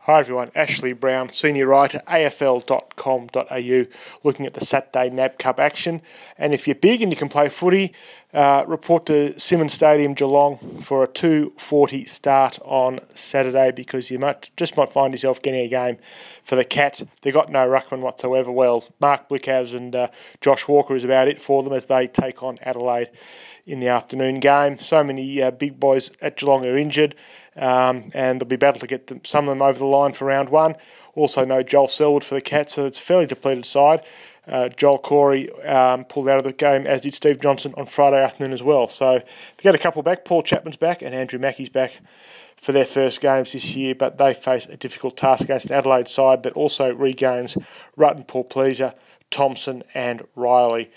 Hi everyone, Ashley Brown, Senior Writer, afl.com.au, looking at the Saturday NAB Cup action. And if you're big and you can play footy, report to Simmons Stadium, Geelong for a 2:40 start on Saturday, because you might find yourself getting a game for the Cats. They've got no ruckman whatsoever. Well, Mark Blickhouse and Josh Walker is about it for them as they take on Adelaide in the afternoon game. So many big boys at Geelong are injured. And there'll be battle to get some of them over the line for round one. Also no Joel Selwood for the Cats, so it's a fairly depleted side. Joel Corey pulled out of the game, as did Steve Johnson on Friday afternoon as well. So they got a couple back. Paul Chapman's back and Andrew Mackey's back for their first games this year, but they face a difficult task against an Adelaide side that also regains Rutten, Paul Pleasure, Thompson and Riley.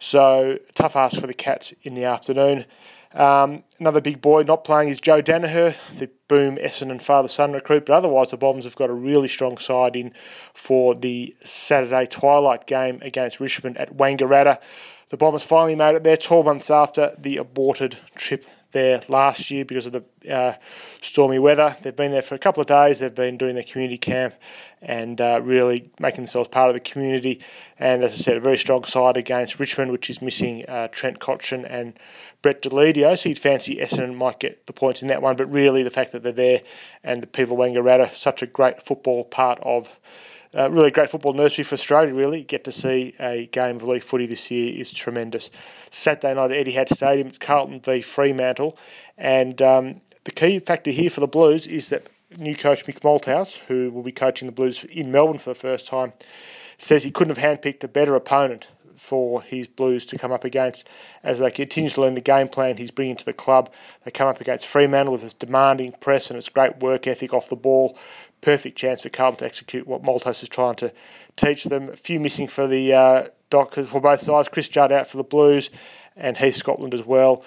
So tough ask for the Cats in the afternoon. Another big boy not playing is Joe Danaher, the Boom, Essendon father-son recruit, but otherwise the Bombers have got a really strong side in for the Saturday twilight game against Richmond at Wangaratta. The Bombers finally made it there 12 months after the aborted trip there last year because of the stormy weather. They've been there for a couple of days. They've been doing their community camp and really making themselves part of the community. And as I said, a very strong side against Richmond, which is missing Trent Cotchin and Brett Deledio. So you'd fancy Essendon might get the points in that one. But really the fact that they're there and the people of Wangaratta, such a great football part of really great football nursery for Australia, really. Get to see a game of league footy this year is tremendous. Saturday night at Etihad Stadium, it's Carlton v Fremantle. And the key factor here for the Blues is that new coach Mick Malthouse, who will be coaching the Blues in Melbourne for the first time, says he couldn't have handpicked a better opponent for his Blues to come up against as they continue to learn the game plan he's bringing to the club. They come up against Fremantle with its demanding press and its great work ethic off the ball. Perfect chance for Carlton to execute what Malthouse is trying to teach them. A few missing for the Dockers for both sides. Chris Judd out for the Blues and Heath Scotland as well.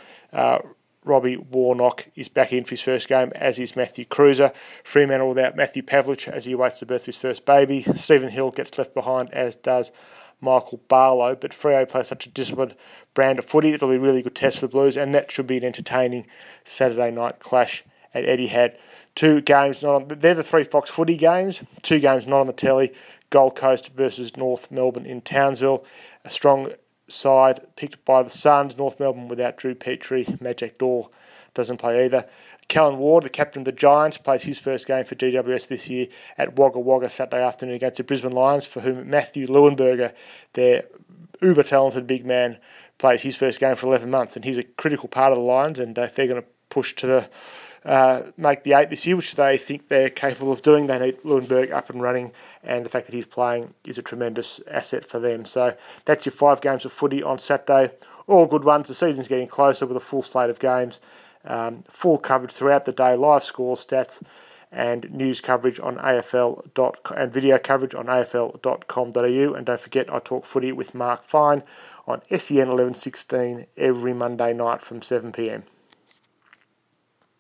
Robbie Warnock is back in for his first game, as is Matthew Cruiser. Fremantle without Matthew Pavlich as he awaits the birth of his first baby. Stephen Hill gets left behind, as does Michael Barlow. But Freo plays such a disciplined brand of footy. It'll be a really good test for the Blues, and that should be an entertaining Saturday night clash at Etihad. Two games not on. They're the three Fox Footy games. Two games not on the telly. Gold Coast versus North Melbourne in Townsville. A strong side picked by the Suns. North Melbourne without Drew Petrie. Majak Daw doesn't play either. Callan Ward, the captain of the Giants, plays his first game for GWS this year at Wagga Wagga Saturday afternoon against the Brisbane Lions, for whom Matthew Leuenberger, their uber-talented big man, plays his first game for 11 months. And he's a critical part of the Lions, and if they're going to push to the make the 8 this year, which they think they're capable of doing, they need Leuenberg up and running, and the fact that he's playing is a tremendous asset for them. So that's your 5 games of footy on Saturday. All good ones. The season's getting closer with a full slate of games. Full coverage throughout the day, live score, stats, and news coverage on AFL.com and video coverage on AFL.com.au. And don't forget, I talk footy with Mark Fine on SEN 1116 every Monday night from 7 p.m.